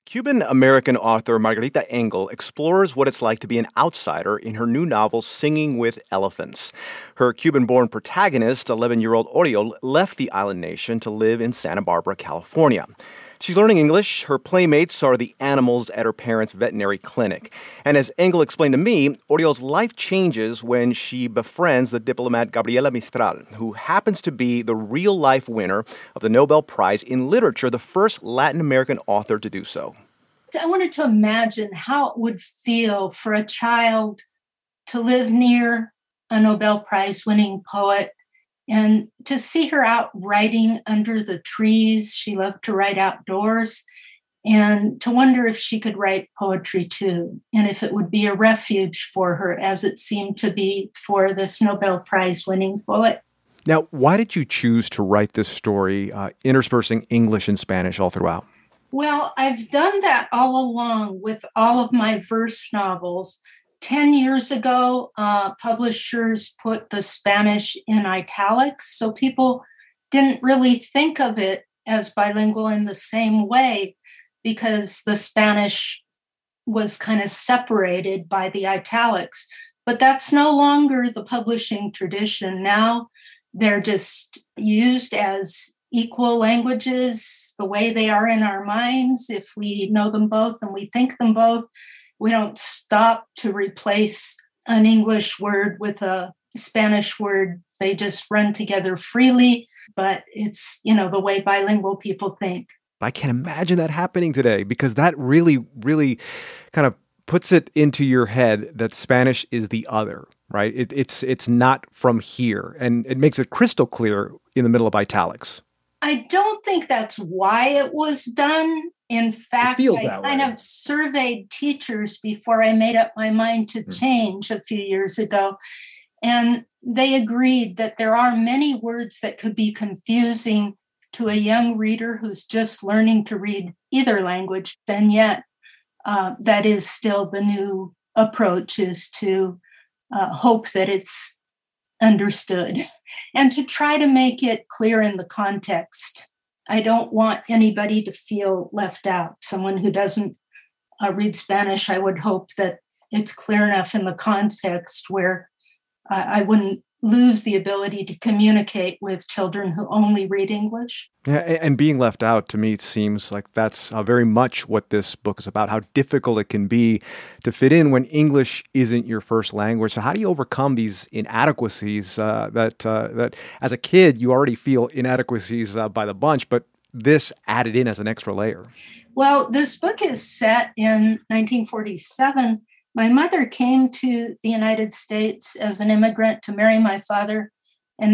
Cuban-American author Margarita Engel explores what it's like to be an outsider in her new novel, Singing with Elephants. Her Cuban-born protagonist, 11-year-old Oriol, left the island nation to live in Santa Barbara, California. She's learning English. Her playmates are the animals at her parents' veterinary clinic. And as Engel explained to me, Oriol's life changes when she befriends the diplomat Gabriela Mistral, who happens to be the real-life winner of the Nobel Prize in Literature, the first Latin American author to do so. I wanted to imagine how it would feel for a child to live near a Nobel Prize-winning poet and to see her out writing under the trees. She loved to write outdoors, and to wonder if she could write poetry too, and if it would be a refuge for her, as it seemed to be for this Nobel Prize-winning poet. Now, why did you choose to write this story, interspersing English and Spanish all throughout? Well, I've done that all along with all of my verse novels. 10 years ago, publishers put the Spanish in italics, so people didn't really think of it as bilingual in the same way because the Spanish was kind of separated by the italics. But that's no longer the publishing tradition. Now they're just used as equal languages, the way they are in our minds. If we know them both and we think them both, we don't stop to replace an English word with a Spanish word. They just run together freely, but it's, the way bilingual people think. I can't imagine that happening today because that really, really kind of puts it into your head that Spanish is the other, right? It's not from here, and it makes it crystal clear in the middle of italics. I don't think that's why it was done. In fact, I kind of surveyed teachers before I made up my mind to change a few years ago. And they agreed that there are many words that could be confusing to a young reader who's just learning to read either language. And yet, that is still the new approach, is to hope that it's understood and to try to make it clear in the context. I don't want anybody to feel left out. Someone who doesn't read Spanish, I would hope that it's clear enough in the context where I wouldn't lose the ability to communicate with children who only read English. Yeah, and being left out, to me, it seems like that's very much what this book is about, how difficult it can be to fit in when English isn't your first language. So how do you overcome these inadequacies that as a kid, you already feel inadequacies by the bunch, but this added in as an extra layer? Well, this book is set in 1947. My mother came to the United States as an immigrant to marry my father in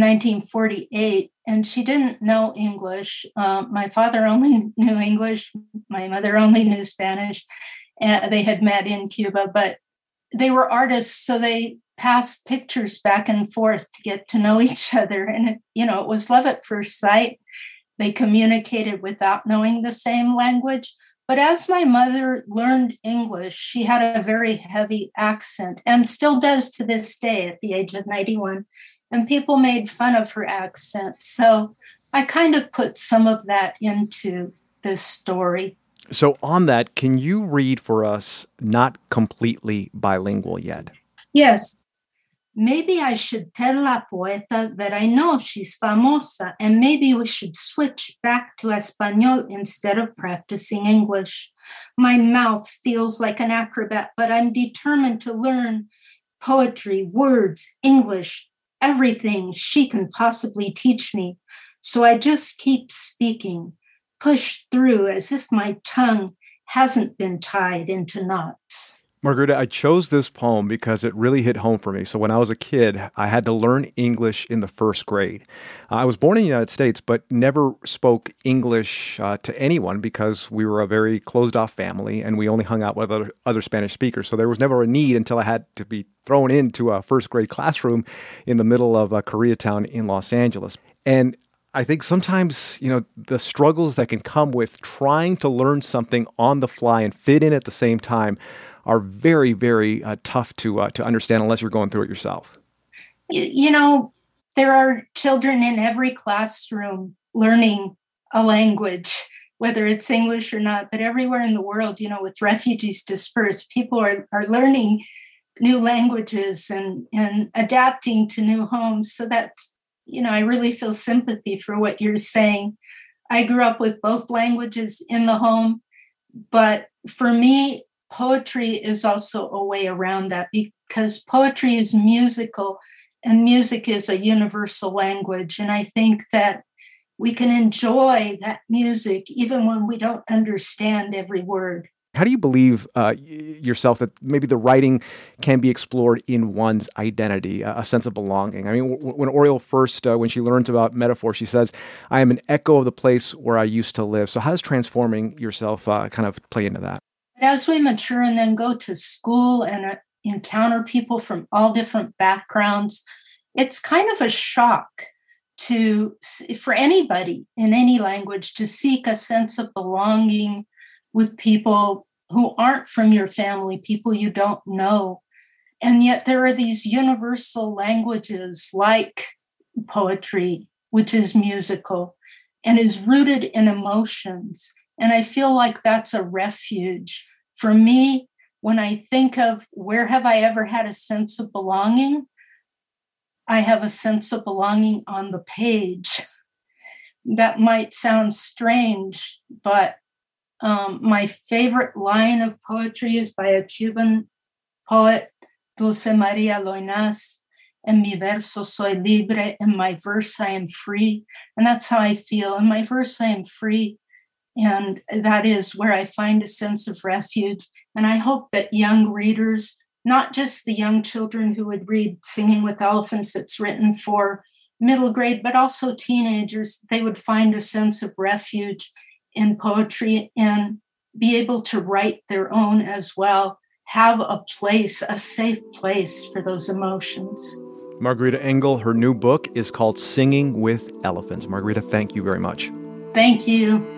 1948, and she didn't know English. My father only knew English. My mother only knew Spanish. And they had met in Cuba, but they were artists, so they passed pictures back and forth to get to know each other. And, it was love at first sight. They communicated without knowing the same language. But as my mother learned English, she had a very heavy accent and still does to this day at the age of 91. And people made fun of her accent. So I kind of put some of that into this story. So on that, can you read for us Not Completely Bilingual Yet? Yes. Maybe I should tell La Poeta that I know she's famosa, and maybe we should switch back to Espanol instead of practicing English. My mouth feels like an acrobat, but I'm determined to learn poetry, words, English, everything she can possibly teach me. So I just keep speaking, push through as if my tongue hasn't been tied into knots. Margarita, I chose this poem because it really hit home for me. So when I was a kid, I had to learn English in the first grade. I was born in the United States, but never spoke English to anyone because we were a very closed-off family and we only hung out with other Spanish speakers. So there was never a need until I had to be thrown into a first-grade classroom in the middle of Koreatown in Los Angeles. And I think sometimes, the struggles that can come with trying to learn something on the fly and fit in at the same time are very, very tough to understand unless you're going through it yourself. There are children in every classroom learning a language, whether it's English or not, but everywhere in the world, with refugees dispersed, people are learning new languages and adapting to new homes. So that's, I really feel sympathy for what you're saying. I grew up with both languages in the home, but for me, poetry is also a way around that because poetry is musical and music is a universal language. And I think that we can enjoy that music even when we don't understand every word. How do you believe yourself that maybe the writing can be explored in one's identity, a sense of belonging? I mean, when Oriole first, when she learns about metaphor, she says, I am an echo of the place where I used to live. So how does transforming yourself kind of play into that? As we mature and then go to school and encounter people from all different backgrounds, it's kind of a shock for anybody in any language to seek a sense of belonging with people who aren't from your family, people you don't know. And yet there are these universal languages like poetry, which is musical and is rooted in emotions. And I feel like that's a refuge. For me, when I think of where have I ever had a sense of belonging, I have a sense of belonging on the page. That might sound strange, but my favorite line of poetry is by a Cuban poet, Dulce Maria Loinaz. En mi verso soy libre, in my verse I am free. And that's how I feel. In my verse I am free. And that is where I find a sense of refuge. And I hope that young readers, not just the young children who would read Singing with Elephants that's written for middle grade, but also teenagers, they would find a sense of refuge in poetry and be able to write their own as well, have a place, a safe place for those emotions. Margarita Engel, her new book is called Singing with Elephants. Margarita, thank you very much. Thank you.